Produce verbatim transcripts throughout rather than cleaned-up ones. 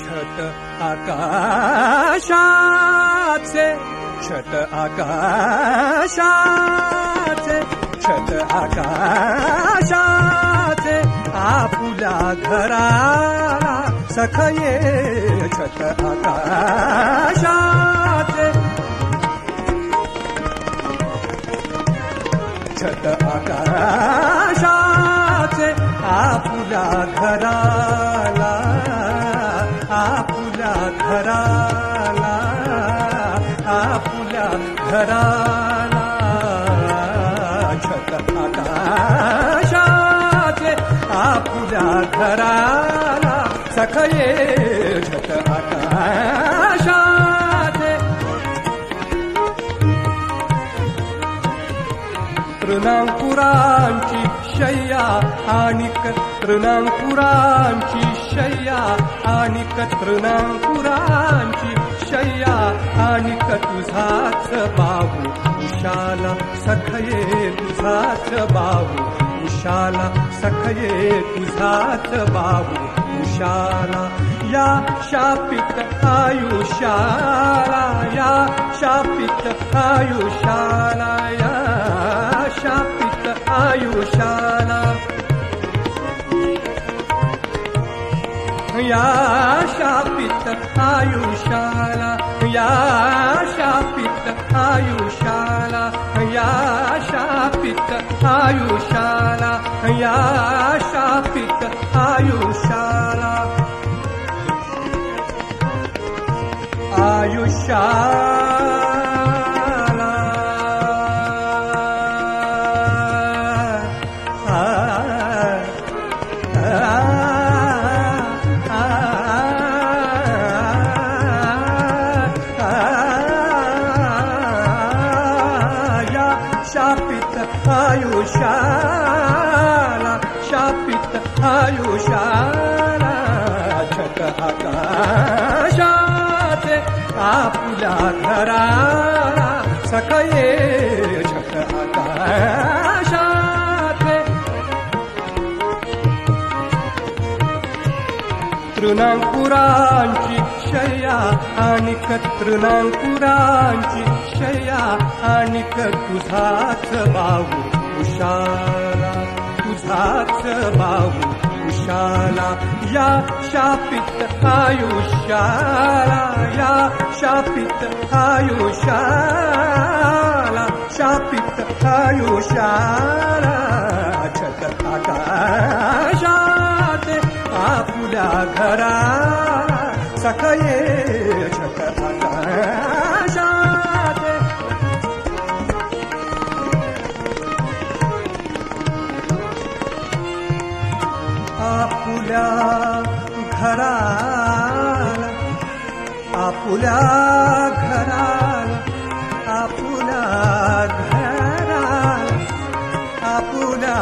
छत आकाशाचे, छत आकाशाचे, छत आकाशाचे, आपुल्या घराला सखये छत आकाशाचे, छत आकाशाचे, आपुल्या घराला, आपुल्या घराला, आपुल्या घराला, छत आकाशाचे, आपुल्या घराला सखये छत आकाशाचे. तृणांकुरांची शय्या आणिक, तृणांकुरांची शय्या आणिक, तृणांकुरांची शय्या आणिक, तुझाच बाहू उशाला सखये, तुझाच बाहू उशाला सखये, तुझाच बाहू उशाला. या शापित आयुष्याला, या शापित आयुष्याला, या शापित आयुष्याला, या शापित आयुष्याला, या शापित आयुष्याला, या शापित आयुष्याला, या शापित आयुष्याला, आयुष्याला, आ, आ, शापित आयुष्याला, शापित आयुष्याला, छत आकाशाचे, आपुल्या घराला सखये छत आकाशाचे. तृणांकुरांची शय्या आणिक, तृणांकुरांची शय्या आणिक, तुझाच बाहू उशाला, तुझाच बाहू उशाला. या शापित आयुष्याला, या शापित आयुष्याला, शापित आयुष्याला, छत आकाशाचे, आपुल्या घराला सखये छत आकाशाचे. आपुल्या घराला, आपुल्या घराला, आपुल्या घराला, आपुल्या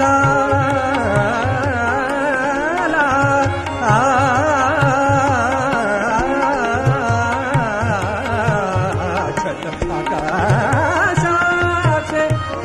घराला, आ, छत आकाशाचे.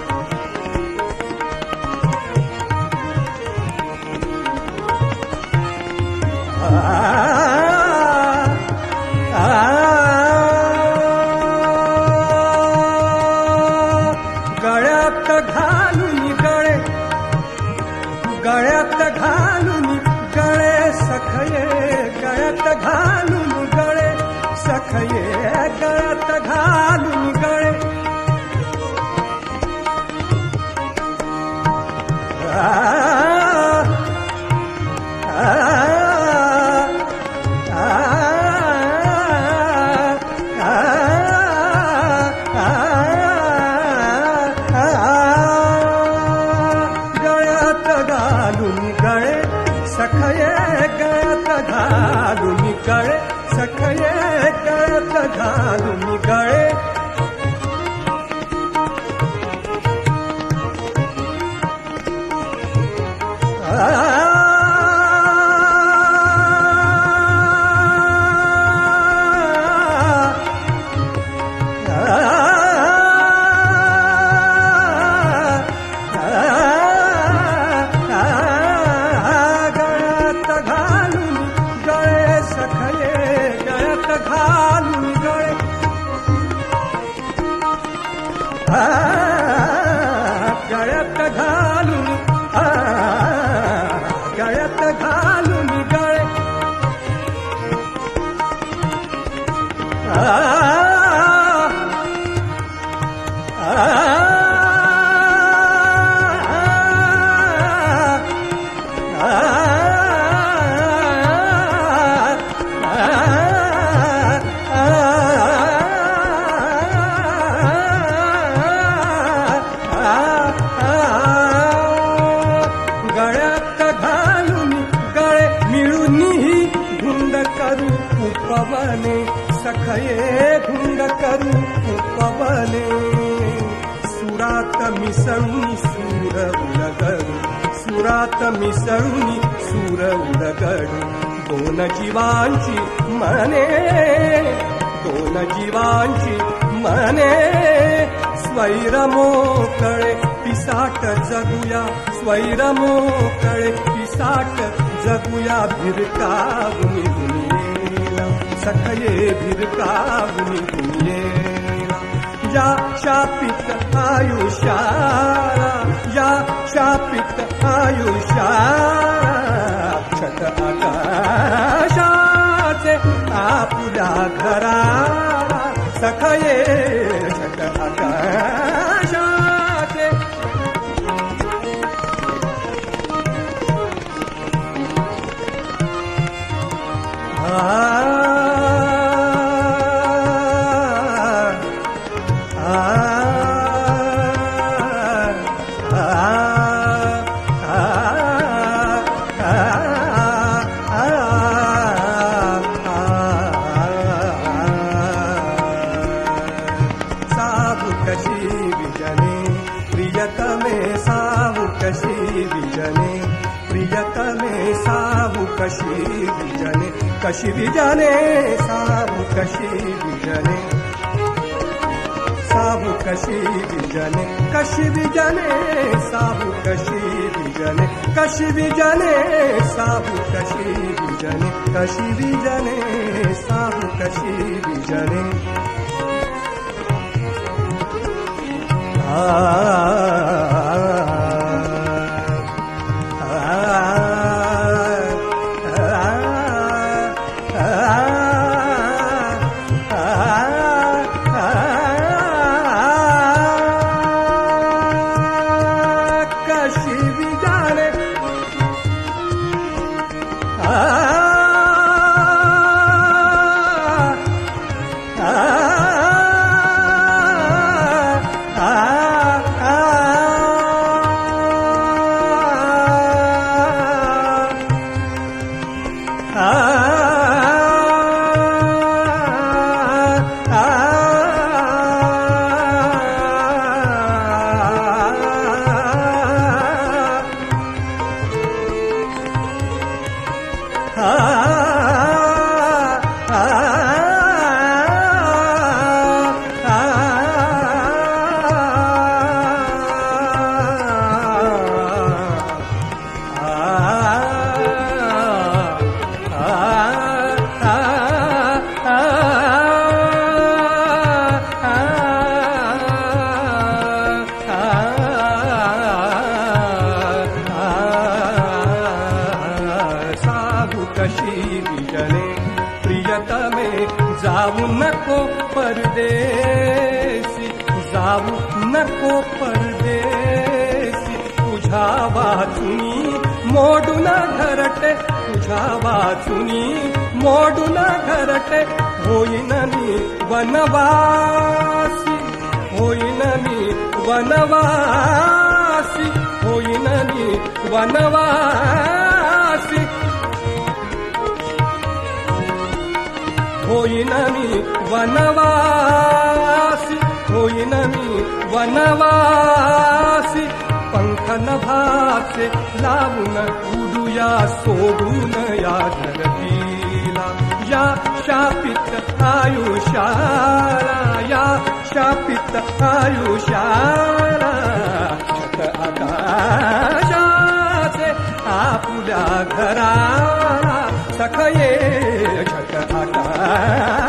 गळ्यात घालून गळे, गळ्यात घालून गळे सखये, गळ्यात घालून गळे सखये, गळ्यात घालून गळे, आ, आ, सखये गळ्यात घालून गळे, सखये गळ्यात घालून गळे, आ, गळ्यात घालून गळे सखये पवने सखये धुंड करू पवने सुरात मिसळून सूर उलगडू सुरात मिसळून सूर उलगडू दोन जीवांची मने दोन जीवांची मने स्वैर मोकळे पिसाट जगूया स्वैर मोकळे पिसाट जगूया भिरकावून दुनियेला सखये भिरकावून दुनियेला या शापित आयुष्याला या शापित आयुष्याला छट आकाशाचे आपुल्या घराला सखये छट आकाशाचे कशी विजने कशी विजने साबु कशी विजने साबु कशी विजने कशी विजने साबु कशी विजने कशी विजने साबु कशी विजने कशी विजने साबु कशी विजने आ जाऊ नको परदेसी जाऊ नको परदेसी तुझ्या वाचुनी मोडून घरटे तुझ्या वाचुनी मोडून घरटे होईन मी वनवासी होईन मी वनवासी होईन मी वनवासी होईन मी वनवासी होईन मी वनवासी पंख नभाचे लावून उडूया सोडून या धरतीला या शापित आयुष्याला या शापित आयुष्याला छट आकाशाचे आपुल्या घराला सखये छट आकाश